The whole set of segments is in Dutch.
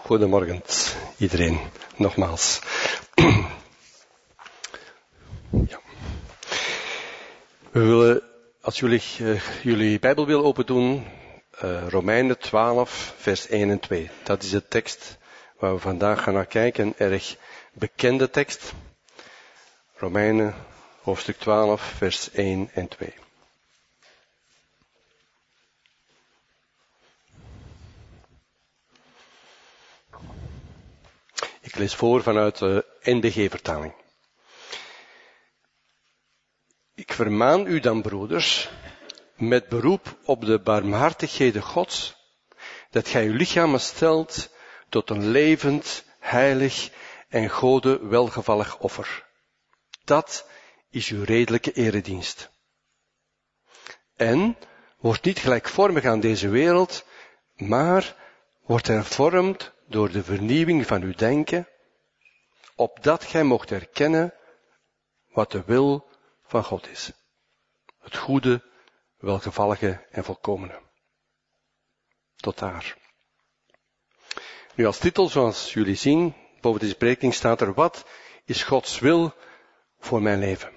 Goedemorgen iedereen, nogmaals. Ja. We willen, als jullie Bijbel willen opendoen, Romeinen 12, vers 1 en 2. Dat is de tekst waar we vandaag gaan naar kijken, een erg bekende tekst. Romeinen, hoofdstuk 12, vers 1 en 2. Ik lees voor vanuit de NBG-vertaling. Ik vermaan u dan, broeders, met beroep op de barmhartigheden Gods, dat gij uw lichamen stelt tot een levend, heilig en Gode welgevallig offer. Dat is uw redelijke eredienst. En wordt niet gelijkvormig aan deze wereld, maar wordt hervormd door de vernieuwing van uw denken, opdat gij mocht erkennen wat de wil van God is. Het goede, welgevallige en volkomene. Tot daar. Nu als titel, zoals jullie zien, boven deze prediking staat er: wat is Gods wil voor mijn leven?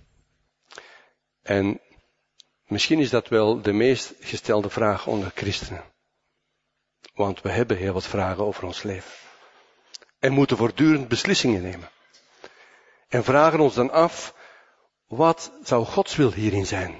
En misschien is dat wel de meest gestelde vraag onder christenen. Want we hebben heel wat vragen over ons leven. En moeten voortdurend beslissingen nemen. En vragen ons dan af, wat zou Gods wil hierin zijn?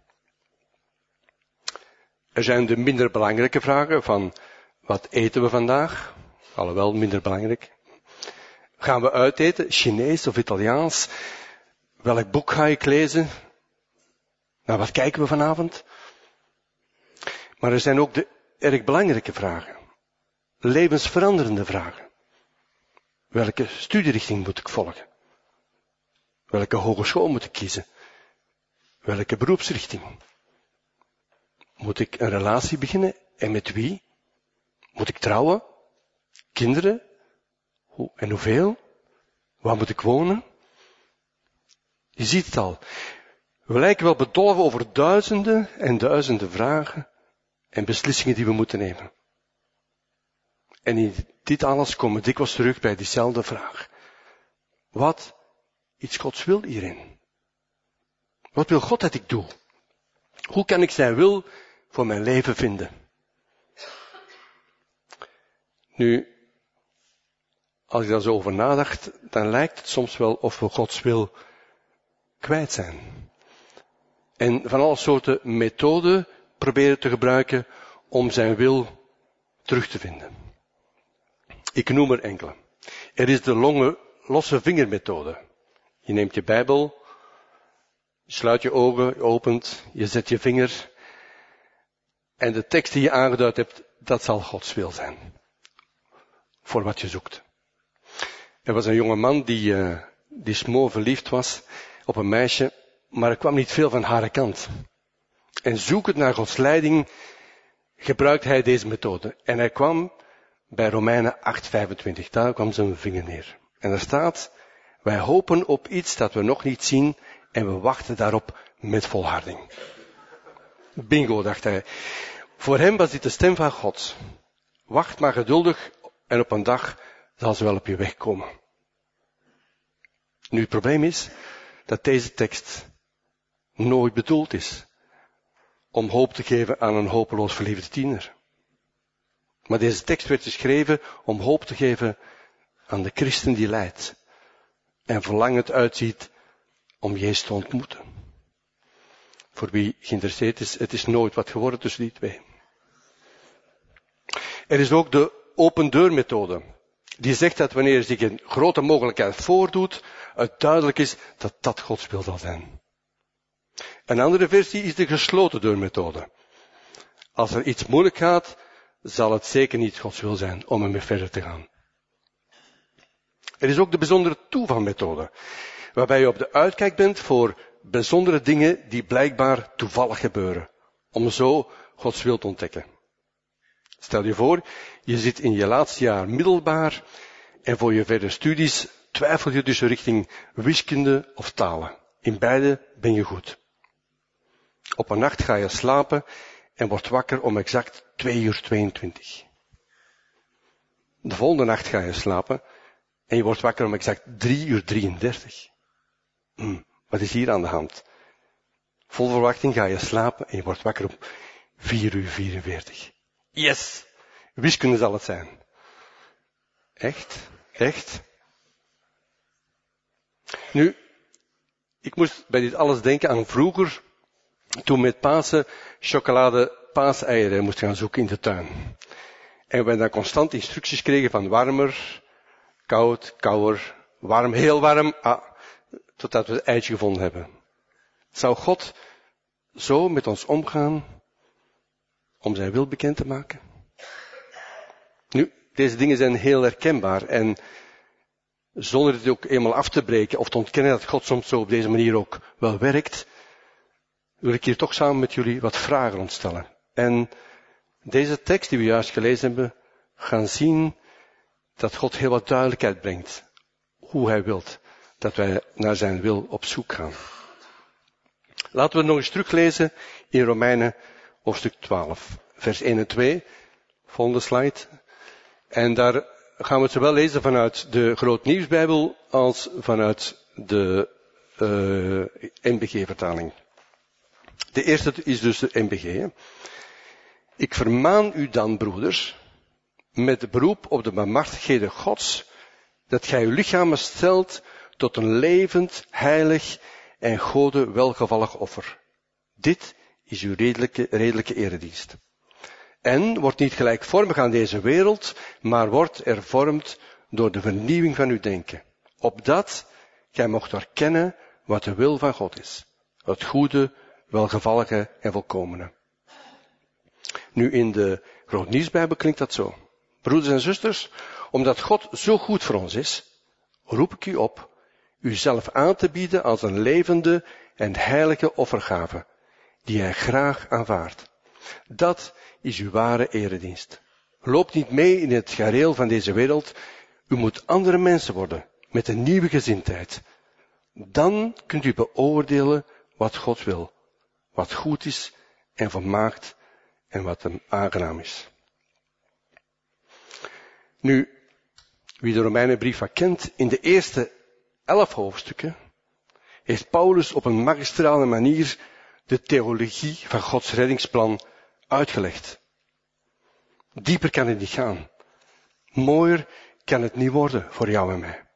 Er zijn de minder belangrijke vragen van, wat eten we vandaag? Alhoewel minder belangrijk. Gaan we uiteten, Chinees of Italiaans? Welk boek ga ik lezen? Naar wat kijken we vanavond? Maar er zijn ook de erg belangrijke vragen. Levensveranderende vragen. Welke studierichting moet ik volgen? Welke hogeschool moet ik kiezen? Welke beroepsrichting? Moet ik een relatie beginnen? En met wie? Moet ik trouwen? Kinderen? Hoe en hoeveel? Waar moet ik wonen? Je ziet het al. We lijken wel bedolven over duizenden en duizenden vragen en beslissingen die we moeten nemen. En in dit alles komen we dikwijls terug bij diezelfde vraag. Wat is Gods wil hierin? Wat wil God dat ik doe? Hoe kan ik zijn wil voor mijn leven vinden? Nu, als ik daar zo over nadacht, dan lijkt het soms wel of we Gods wil kwijt zijn. En van alle soorten methoden proberen te gebruiken om zijn wil terug te vinden. Ik noem er enkele. Er is de losse vingermethode. Je neemt je Bijbel, je sluit je ogen, je opent, je zet je vinger. En de tekst die je aangeduid hebt, dat zal Gods wil zijn. Voor wat je zoekt. Er was een jonge man die smoor verliefd was op een meisje, maar er kwam niet veel van haar kant. En zoekend naar Gods leiding gebruikte hij deze methode. En hij kwam bij Romeinen 8:25. Daar kwam zijn vinger neer. En er staat: wij hopen op iets dat we nog niet zien en we wachten daarop met volharding. Bingo, dacht hij. Voor hem was dit de stem van God. Wacht maar geduldig en op een dag zal ze wel op je weg komen. Nu, het probleem is dat deze tekst nooit bedoeld is om hoop te geven aan een hopeloos verliefde tiener. Maar deze tekst werd geschreven om hoop te geven aan de christen die lijdt en verlangend uitziet om Jezus te ontmoeten. Voor wie geïnteresseerd is, het is nooit wat geworden tussen die twee. Er is ook de open deur methode. Die zegt dat wanneer zich een grote mogelijkheid voordoet, het duidelijk is dat dat Gods wil zal zijn. Een andere versie is de gesloten deur methode. Als er iets moeilijk gaat, zal het zeker niet Gods wil zijn om ermee verder te gaan. Er is ook de bijzondere toevalmethode, waarbij je op de uitkijk bent voor bijzondere dingen die blijkbaar toevallig gebeuren, om zo Gods wil te ontdekken. Stel je voor, je zit in je laatste jaar middelbaar en voor je verdere studies twijfel je tussen richting wiskunde of talen. In beide ben je goed. Op een nacht ga je slapen en wordt wakker om exact 2:22. De volgende nacht ga je slapen en je wordt wakker om exact 3:33. Wat is hier aan de hand? Vol verwachting ga je slapen en je wordt wakker om 4:44. Yes! Wiskunde zal het zijn. Echt? Echt? Nu, ik moest bij dit alles denken aan vroeger, toen met Pasen chocolade paaseieren moest gaan zoeken in de tuin. En we dan constant instructies kregen van warmer, koud, kouder, warm, heel warm, totdat we het eitje gevonden hebben. Zou God zo met ons omgaan om zijn wil bekend te maken? Nu, deze dingen zijn heel herkenbaar en zonder het ook eenmaal af te breken of te ontkennen dat God soms zo op deze manier ook wel werkt, wil ik hier toch samen met jullie wat vragen rondstellen. En deze tekst die we juist gelezen hebben, gaan zien dat God heel wat duidelijkheid brengt. Hoe hij wilt dat wij naar zijn wil op zoek gaan. Laten we nog eens teruglezen in Romeinen hoofdstuk 12, vers 1 en 2. Volgende slide. En daar gaan we het zowel lezen vanuit de Groot Nieuwsbijbel als vanuit de NBG-vertaling. De eerste is dus de NBG. Hè. Ik vermaan u dan, broeders, met beroep op de barmhartigheden Gods, dat gij uw lichamen stelt tot een levend, heilig en Gode welgevallig offer. Dit is uw redelijke eredienst. En wordt niet gelijkvormig aan deze wereld, maar wordt ervormd door de vernieuwing van uw denken. Opdat gij mocht erkennen wat de wil van God is. Het goede, welgevallige en volkomene. Nu in de Groot Nieuwsbijbel klinkt dat zo. Broeders en zusters, omdat God zo goed voor ons is, roep ik u op, uzelf aan te bieden als een levende en heilige offergave, die hij graag aanvaardt. Dat is uw ware eredienst. Loop niet mee in het gareel van deze wereld. U moet andere mensen worden, met een nieuwe gezindheid. Dan kunt u beoordelen wat God wil, wat goed is en volmaakt en wat hem aangenaam is. Nu, wie de Romeinenbrief wat kent, in de eerste 11 hoofdstukken heeft Paulus op een magistrale manier de theologie van Gods reddingsplan uitgelegd. Dieper kan het niet gaan. Mooier kan het niet worden voor jou en mij.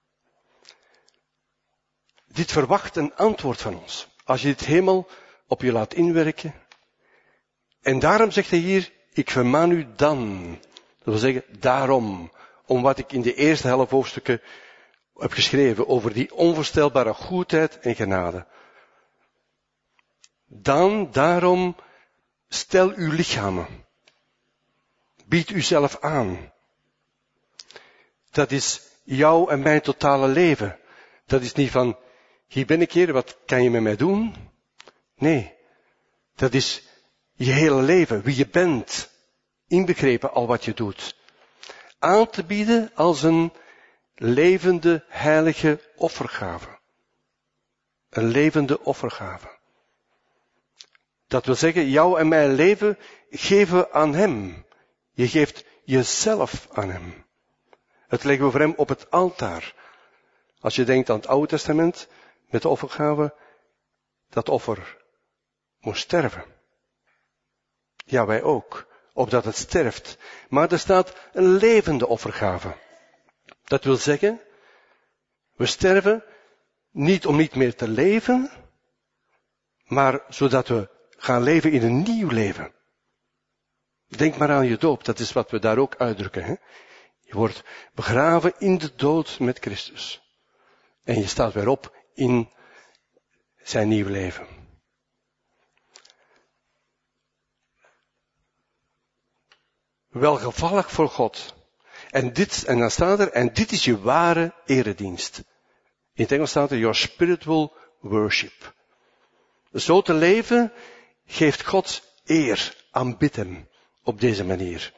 Dit verwacht een antwoord van ons. Als je dit helemaal op je laat inwerken. En daarom zegt hij hier, ik vermaan u dan. Dat wil zeggen, daarom. Om wat ik in de eerste 11 hoofdstukken heb geschreven over die onvoorstelbare goedheid en genade. Dan, daarom, stel uw lichamen. Bied uzelf aan. Dat is jouw en mijn totale leven. Dat is niet van, hier ben ik Heer, wat kan je met mij doen? Nee, dat is je hele leven, wie je bent, inbegrepen al wat je doet. Aan te bieden als een levende, heilige offergave. Een levende offergave. Dat wil zeggen, jou en mijn leven geven aan hem. Je geeft jezelf aan hem. Het leggen we voor hem op het altaar. Als je denkt aan het Oude Testament, met de offergave, dat offer moest sterven. Ja, wij ook, opdat het sterft. Maar er staat een levende offergave. Dat wil zeggen, we sterven niet om niet meer te leven, maar zodat we gaan leven in een nieuw leven. Denk maar aan je doop, dat is wat we daar ook uitdrukken. Hè? Je wordt begraven in de dood met Christus. En je staat weer op in zijn nieuw leven. Welgevallig voor God. En dan staat er, en dit is je ware eredienst. In het Engels staat er, your spiritual worship. Zo te leven geeft God eer, aanbid hem op deze manier.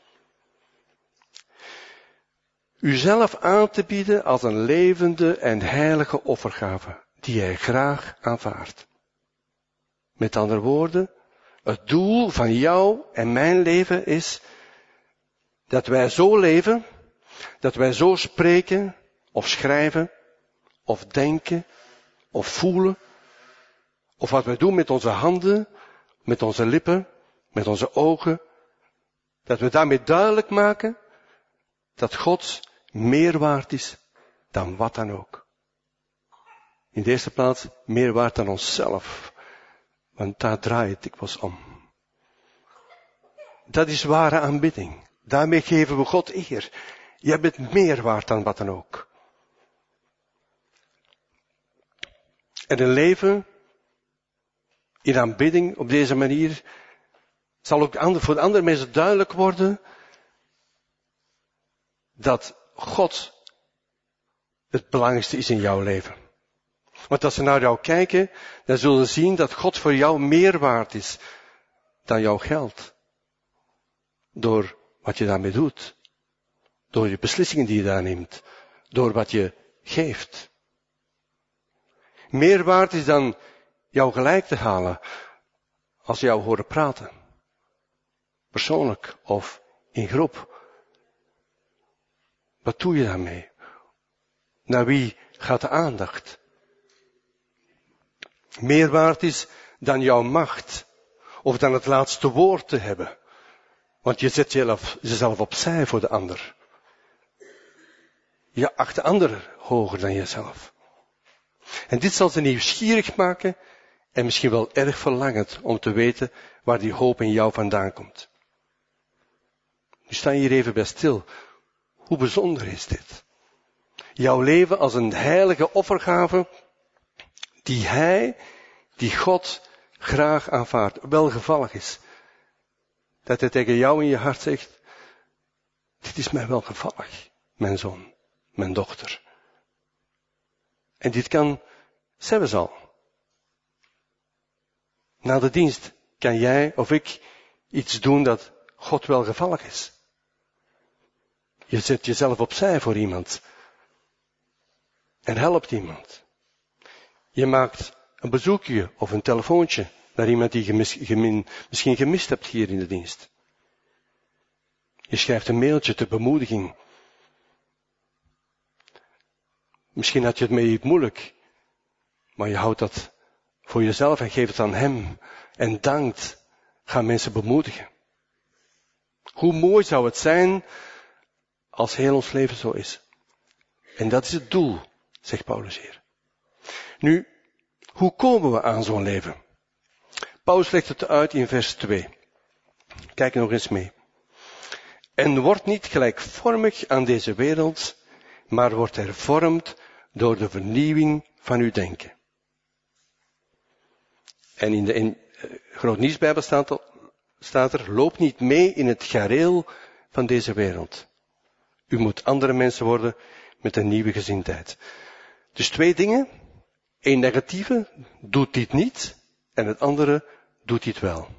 Uzelf aan te bieden als een levende en heilige offergave, die hij graag aanvaardt. Met andere woorden, het doel van jou en mijn leven is dat wij zo leven, dat wij zo spreken, of schrijven, of denken, of voelen, of wat wij doen met onze handen, met onze lippen, met onze ogen, dat we daarmee duidelijk maken dat God meer waard is dan wat dan ook. In de eerste plaats meer waard dan onszelf, want daar draait het dikwijls om. Dat is ware aanbidding. Daarmee geven we God eer. Jij bent meer waard dan wat dan ook. En een leven in aanbidding op deze manier zal ook voor de andere mensen duidelijk worden dat God het belangrijkste is in jouw leven. Want als ze naar jou kijken, dan zullen ze zien dat God voor jou meer waard is dan jouw geld. Door wat je daarmee doet. Door je beslissingen die je daar neemt. Door wat je geeft. Meer waard is dan jou gelijk te halen als ze jou horen praten. Persoonlijk of in groep. Wat doe je daarmee? Naar wie gaat de aandacht? Meer waard is dan jouw macht. Of dan het laatste woord te hebben. Want je zet jezelf opzij voor de ander. Je acht de ander hoger dan jezelf. En dit zal ze nieuwsgierig maken en misschien wel erg verlangend om te weten waar die hoop in jou vandaan komt. Nu sta je hier even bij stil. Hoe bijzonder is dit? Jouw leven als een heilige offergave die God graag aanvaardt, welgevallig is. Dat hij tegen jou in je hart zegt, dit is mij welgevallig, mijn zoon, mijn dochter. En dit kan zelfs al. Na de dienst kan jij of ik iets doen dat God welgevallig is. Je zet jezelf opzij voor iemand. En helpt iemand. Je maakt een bezoekje of een telefoontje naar iemand die je misschien gemist hebt hier in de dienst. Je schrijft een mailtje ter bemoediging. Misschien had je het mee moeilijk, maar je houdt dat voor jezelf en geeft het aan hem. En dankt, gaan mensen bemoedigen. Hoe mooi zou het zijn als heel ons leven zo is. En dat is het doel, zegt Paulus hier. Nu, hoe komen we aan zo'n leven? Paulus legt het uit in vers 2. Kijk nog eens mee. En word niet gelijkvormig aan deze wereld, maar wordt hervormd door de vernieuwing van uw denken. En in de Groot Nieuwsbijbel staat er, loop niet mee in het gareel van deze wereld. U moet andere mensen worden met een nieuwe gezindheid. Dus 2 dingen. 1 negatieve, doet dit niet. En het andere, doet dit wel.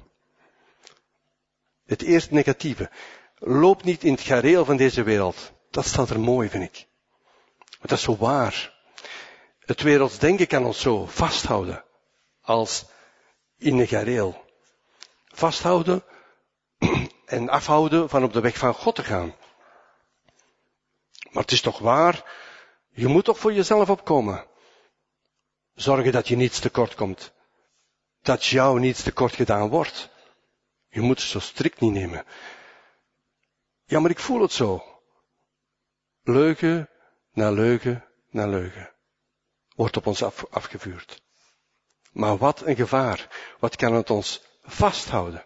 Het eerste negatieve. Loop niet in het gareel van deze wereld. Dat staat er mooi, vind ik. Want dat is zo waar. Het werelds denken kan ons zo vasthouden. Als in een gareel. Vasthouden en afhouden van op de weg van God te gaan. Maar het is toch waar, je moet toch voor jezelf opkomen. Zorgen dat je niets tekort komt. Dat jou niets tekort gedaan wordt. Je moet het zo strikt niet nemen. Ja, maar ik voel het zo. Leugen na leugen na leugen wordt op ons afgevuurd. Maar wat een gevaar. Wat kan het ons vasthouden?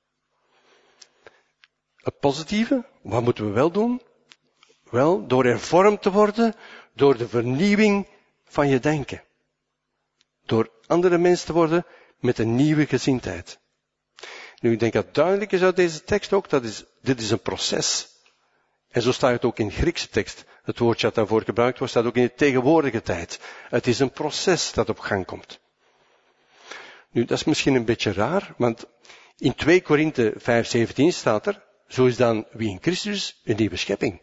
Het positieve, wat moeten we wel doen? Wel, door hervormd te worden, door de vernieuwing van je denken. Door andere mensen te worden met een nieuwe gezindheid. Nu, ik denk dat het duidelijk is uit deze tekst ook, dit is een proces. En zo staat het ook in de Griekse tekst. Het woordje dat daarvoor gebruikt wordt, staat ook in de tegenwoordige tijd. Het is een proces dat op gang komt. Nu, dat is misschien een beetje raar, want in 2 Korinthe 5:17 staat er, zo is dan wie in Christus een nieuwe schepping.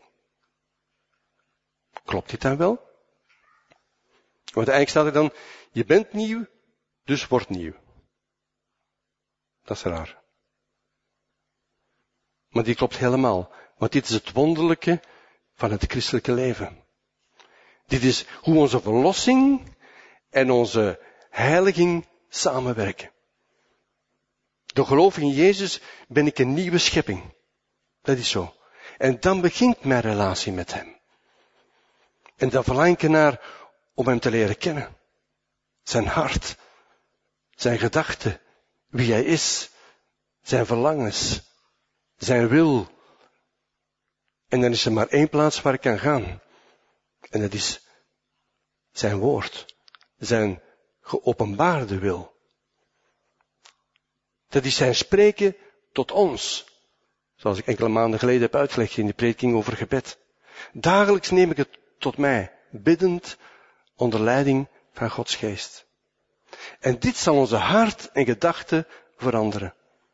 Klopt dit dan wel? Want eigenlijk staat er dan, je bent nieuw, dus word nieuw. Dat is raar. Maar die klopt helemaal. Want dit is het wonderlijke van het christelijke leven. Dit is hoe onze verlossing en onze heiliging samenwerken. Door geloof in Jezus ben ik een nieuwe schepping. Dat is zo. En dan begint mijn relatie met Hem. En dan verlang ik ernaar om Hem te leren kennen. Zijn hart, zijn gedachten, wie Hij is, zijn verlangens, zijn wil. En dan is er maar één plaats waar ik kan gaan. En dat is zijn woord, zijn geopenbaarde wil. Dat is zijn spreken tot ons. Zoals ik enkele maanden geleden heb uitgelegd in de prediking over gebed. Dagelijks neem ik het tot mij, biddend, onder leiding van Gods geest. En dit zal onze hart en gedachten veranderen.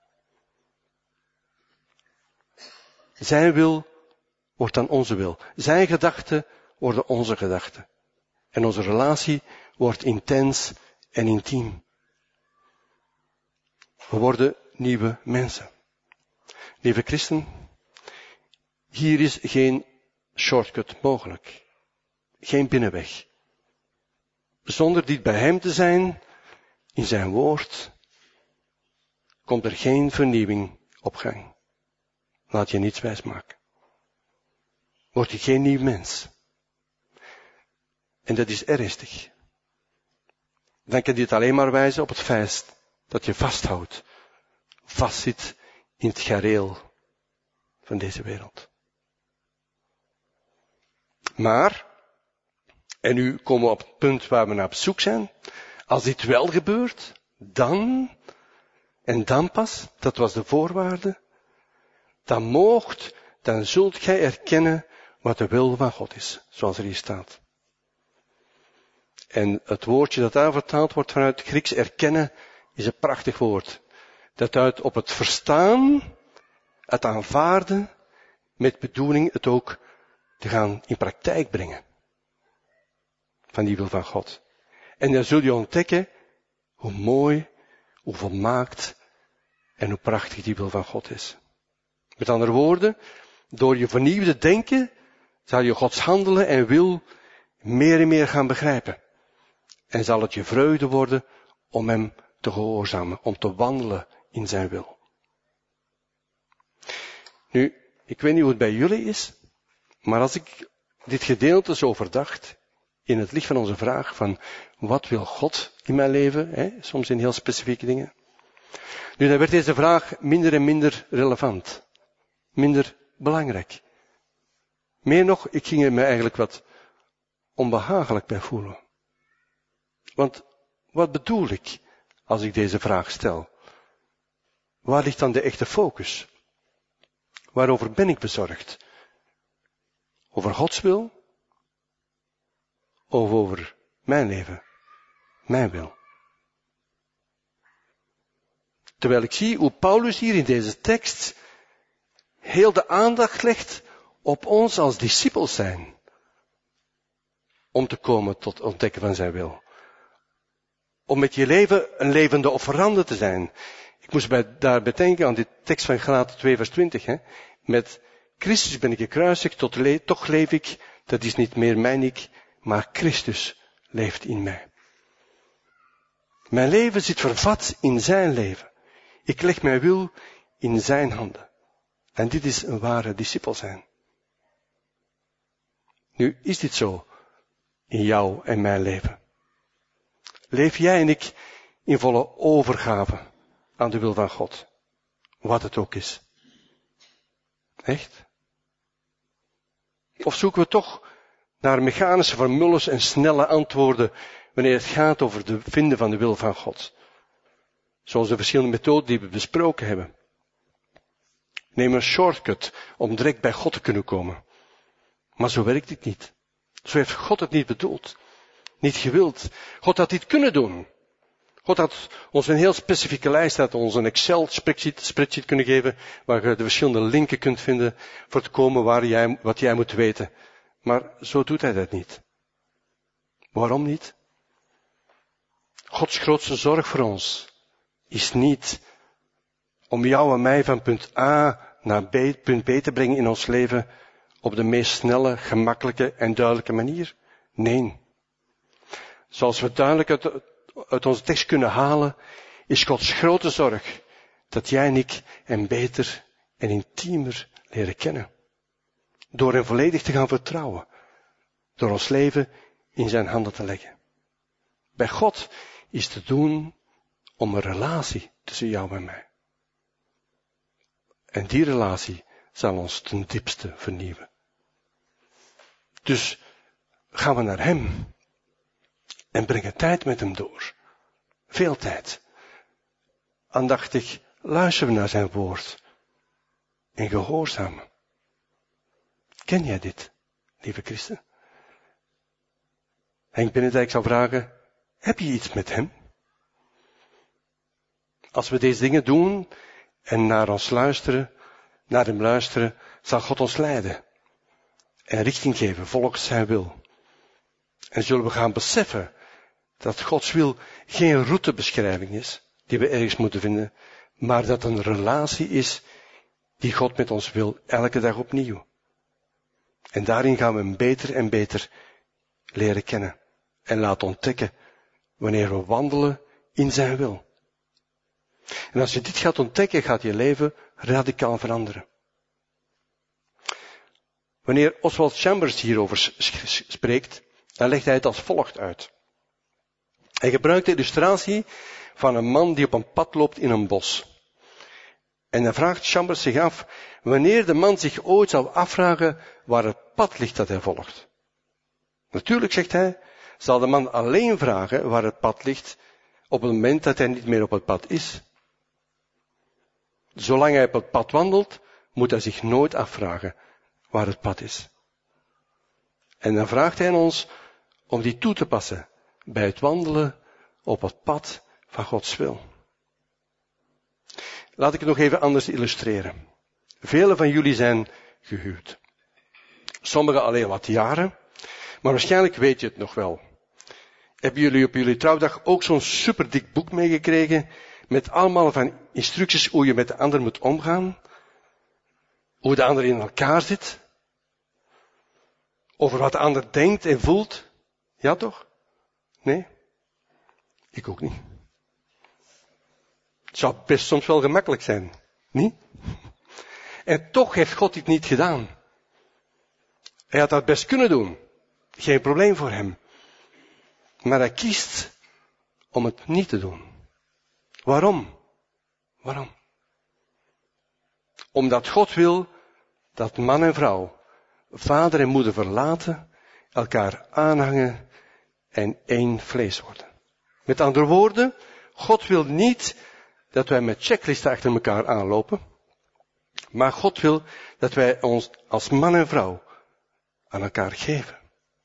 Zijn wil wordt dan onze wil. Zijn gedachten worden onze gedachten. En onze relatie wordt intens en intiem. We worden nieuwe mensen. Lieve christen, hier is geen shortcut mogelijk. Geen binnenweg. Zonder dit bij Hem te zijn, in zijn woord, komt er geen vernieuwing op gang. Laat je niets wijsmaken. Word je geen nieuw mens. En dat is ernstig. Dan kan dit alleen maar wijzen op het feit dat je vasthoudt. Vastzit in het gareel van deze wereld. Maar, en nu komen we op het punt waar we naar op zoek zijn. Als dit wel gebeurt, dan, en dan pas, dat was de voorwaarde, dan zult gij erkennen wat de wil van God is, zoals er hier staat. En het woordje dat daar vertaald wordt vanuit het Grieks erkennen, is een prachtig woord. Dat duidt op het verstaan, het aanvaarden, met bedoeling het ook te gaan in praktijk brengen. Van die wil van God. En dan zul je ontdekken hoe mooi, hoe volmaakt en hoe prachtig die wil van God is. Met andere woorden, door je vernieuwde denken zal je Gods handelen en wil meer en meer gaan begrijpen. En zal het je vreugde worden om Hem te gehoorzamen, om te wandelen in zijn wil. Nu, ik weet niet hoe het bij jullie is, maar als ik dit gedeelte zo verdacht, in het licht van onze vraag van wat wil God in mijn leven, soms in heel specifieke dingen. Nu, dan werd deze vraag minder en minder relevant. Minder belangrijk. Meer nog, ik ging er me eigenlijk wat onbehagelijk bij voelen. Want wat bedoel ik als ik deze vraag stel? Waar ligt dan de echte focus? Waarover ben ik bezorgd? Over Gods wil? Of over mijn leven? Mijn wil? Terwijl ik zie hoe Paulus hier in deze tekst heel de aandacht legt op ons als discipels zijn. Om te komen tot ontdekken van zijn wil. Om met je leven een levende offerande te zijn. Ik moest daarbij denken aan die tekst van Galaten 2 vers 20. Met Christus ben ik gekruisigd, toch leef ik. Dat is niet meer mijn ik, maar Christus leeft in mij. Mijn leven zit vervat in zijn leven. Ik leg mijn wil in zijn handen. En dit is een ware discipel zijn. Nu, is dit zo in jou en mijn leven? Leef jij en ik in volle overgave aan de wil van God? Wat het ook is. Echt? Of zoeken we toch naar mechanische formules en snelle antwoorden wanneer het gaat over het vinden van de wil van God? Zoals de verschillende methoden die we besproken hebben. Neem een shortcut om direct bij God te kunnen komen. Maar zo werkt het niet. Zo heeft God het niet bedoeld. Niet gewild. God had dit kunnen doen. God had ons een heel specifieke lijst, had ons een Excel spreadsheet kunnen geven, waar je de verschillende linken kunt vinden voor te komen wat jij moet weten. Maar zo doet hij dat niet. Waarom niet? Gods grootste zorg voor ons is niet om jou en mij van punt A naar punt B te brengen in ons leven op de meest snelle, gemakkelijke en duidelijke manier? Nee. Zoals we duidelijk uit onze tekst kunnen halen, is Gods grote zorg dat jij en ik hem beter en intiemer leren kennen. Door hem volledig te gaan vertrouwen. Door ons leven in zijn handen te leggen. Bij God is te doen om een relatie tussen jou en mij. En die relatie zal ons ten diepste vernieuwen. Dus gaan we naar hem en brengen tijd met hem door. Veel tijd. Aandachtig luisteren we naar zijn woord en gehoorzamen. Ken jij dit, lieve christen? Henk Benedijk zou vragen, heb je iets met hem? Als we deze dingen doen en naar hem luisteren, zal God ons leiden en richting geven volgens zijn wil. En zullen we gaan beseffen dat Gods wil geen routebeschrijving is, die we ergens moeten vinden, maar dat een relatie is die God met ons wil, elke dag opnieuw. En daarin gaan we hem beter en beter leren kennen en laten ontdekken wanneer we wandelen in zijn wil. En als je dit gaat ontdekken, gaat je leven radicaal veranderen. Wanneer Oswald Chambers hierover spreekt, dan legt hij het als volgt uit. Hij gebruikt de illustratie van een man die op een pad loopt in een bos. En dan vraagt Chambers zich af, wanneer de man zich ooit zou afvragen waar het pad ligt dat hij volgt. Natuurlijk, zegt hij, zal de man alleen vragen waar het pad ligt op het moment dat hij niet meer op het pad is. Zolang hij op het pad wandelt, moet hij zich nooit afvragen waar het pad is. En dan vraagt hij ons om die toe te passen bij het wandelen op het pad van Gods wil. Laat ik het nog even anders illustreren. Velen van jullie zijn gehuwd. Sommigen alleen wat jaren, maar waarschijnlijk weet je het nog wel. Hebben jullie op jullie trouwdag ook zo'n superdik boek meegekregen met allemaal van instructies hoe je met de ander moet omgaan? Hoe de ander in elkaar zit? Over wat de ander denkt en voelt? Ja toch? Nee? Ik ook niet. Het zou best soms wel gemakkelijk zijn. Niet? En toch heeft God dit niet gedaan. Hij had dat best kunnen doen. Geen probleem voor hem. Maar hij kiest om het niet te doen. Waarom? Waarom? Omdat God wil dat man en vrouw, vader en moeder verlaten, elkaar aanhangen en één vlees worden. Met andere woorden, God wil niet dat wij met checklisten achter elkaar aanlopen, maar God wil dat wij ons als man en vrouw aan elkaar geven.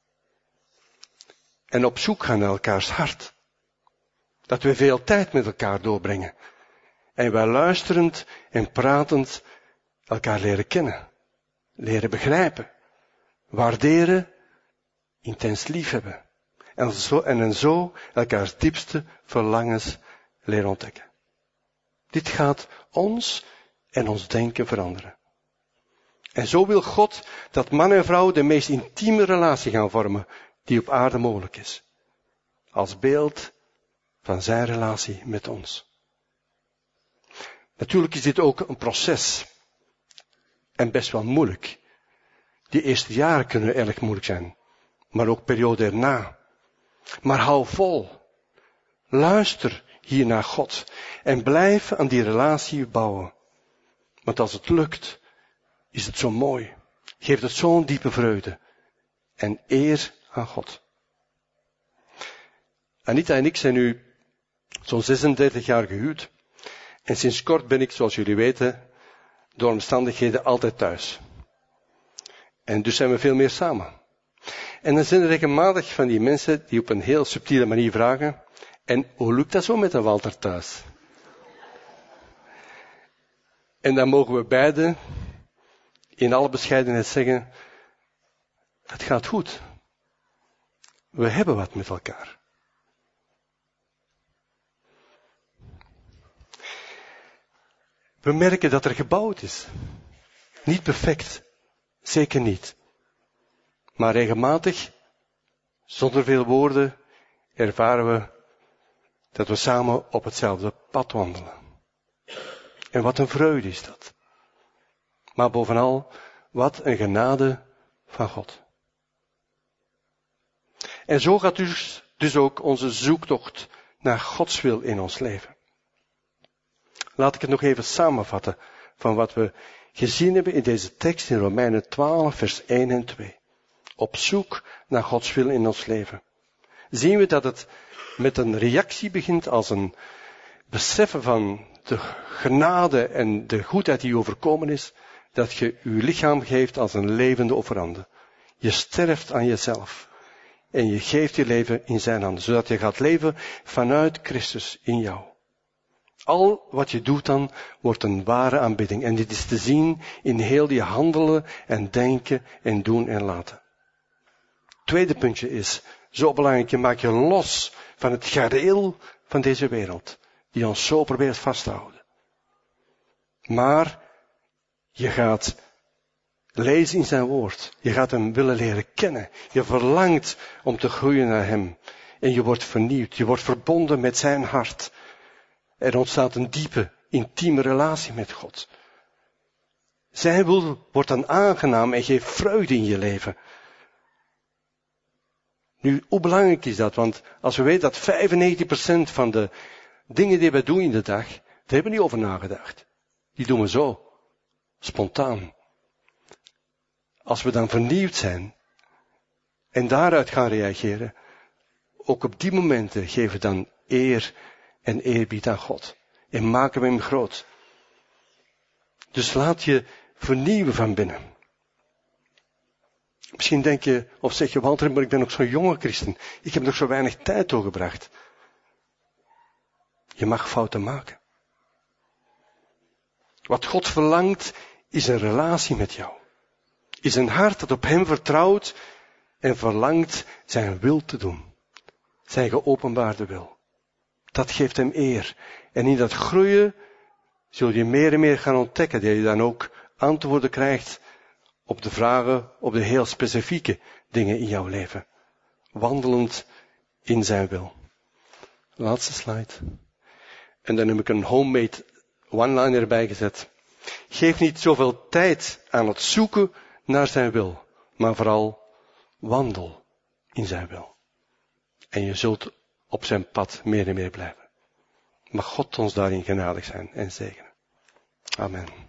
En op zoek gaan naar elkaars hart. Dat we veel tijd met elkaar doorbrengen. En wij luisterend en pratend elkaar leren kennen. Leren begrijpen. Waarderen. Intens liefhebben. En zo elkaars diepste verlangens leren ontdekken. Dit gaat ons en ons denken veranderen. En zo wil God dat man en vrouw de meest intieme relatie gaan vormen die op aarde mogelijk is. Als beeld van zijn relatie met ons. Natuurlijk is dit ook een proces. En best wel moeilijk. Die eerste jaren kunnen erg moeilijk zijn. Maar ook periode erna. Maar hou vol. Luister hier naar God. En blijf aan die relatie bouwen. Want als het lukt, is het zo mooi. Geeft het zo'n diepe vreugde. En eer aan God. Anita en ik zijn nu zo'n 36 jaar gehuwd. En sinds kort ben ik, zoals jullie weten, door omstandigheden altijd thuis. En dus zijn we veel meer samen. En dan zijn er regelmatig van die mensen die op een heel subtiele manier vragen, en hoe lukt dat zo met de Walter thuis? En dan mogen we beiden in alle bescheidenheid zeggen, het gaat goed. We hebben wat met elkaar. We merken dat er gebouwd is. Niet perfect, Zeker niet. Maar regelmatig, zonder veel woorden, ervaren we dat we samen op hetzelfde pad wandelen. En wat een vreugde is dat. Maar bovenal, wat een genade van God. En zo gaat dus ook onze zoektocht naar Gods wil in ons leven. Laat ik het nog even samenvatten van wat we gezien hebben in deze tekst in Romeinen 12, vers 1 en 2. Op zoek naar Gods wil in ons leven. Zien we dat het met een reactie begint als een beseffen van de genade en de goedheid die overkomen is, dat je je lichaam geeft als een levende offerande. Je sterft aan jezelf en je geeft je leven in zijn handen, zodat je gaat leven vanuit Christus in jou. Al wat je doet dan, wordt een ware aanbidding. En dit is te zien in heel je handelen en denken en doen en laten. Tweede puntje is, zo belangrijk, je maakt je los van het gareel van deze wereld, die ons zo probeert vast te houden. Maar je gaat lezen in zijn woord. Je gaat hem willen leren kennen. Je verlangt om te groeien naar hem. En je wordt vernieuwd. Je wordt verbonden met zijn hart. Er ontstaat een diepe, intieme relatie met God. Zijn wil wordt dan aangenaam en geeft vreugde in je leven. Nu, hoe belangrijk is dat? Want als we weten dat 95% van de dingen die wij doen in de dag, daar hebben we niet over nagedacht. Die doen we zo, spontaan. Als we dan vernieuwd zijn en daaruit gaan reageren, ook op die momenten geven we dan eer en eerbied aan God. En maken we hem groot. Dus laat je vernieuwen van binnen. Misschien denk je, of zeg je, Walter, maar ik ben nog zo'n jonge christen. Ik heb nog zo weinig tijd doorgebracht. Je mag fouten maken. Wat God verlangt, is een relatie met jou. Is een hart dat op hem vertrouwt en verlangt zijn wil te doen. Zijn geopenbaarde wil. Dat geeft hem eer. En in dat groeien zul je meer en meer gaan ontdekken dat je dan ook antwoorden krijgt op de vragen, op de heel specifieke dingen in jouw leven. Wandelend in zijn wil. Laatste slide. En dan heb ik een homemade one-liner erbij gezet. Geef niet zoveel tijd aan het zoeken naar zijn wil, maar vooral wandel in zijn wil. En je zult op zijn pad meer en meer blijven. Mag God ons daarin genadig zijn en zegenen. Amen.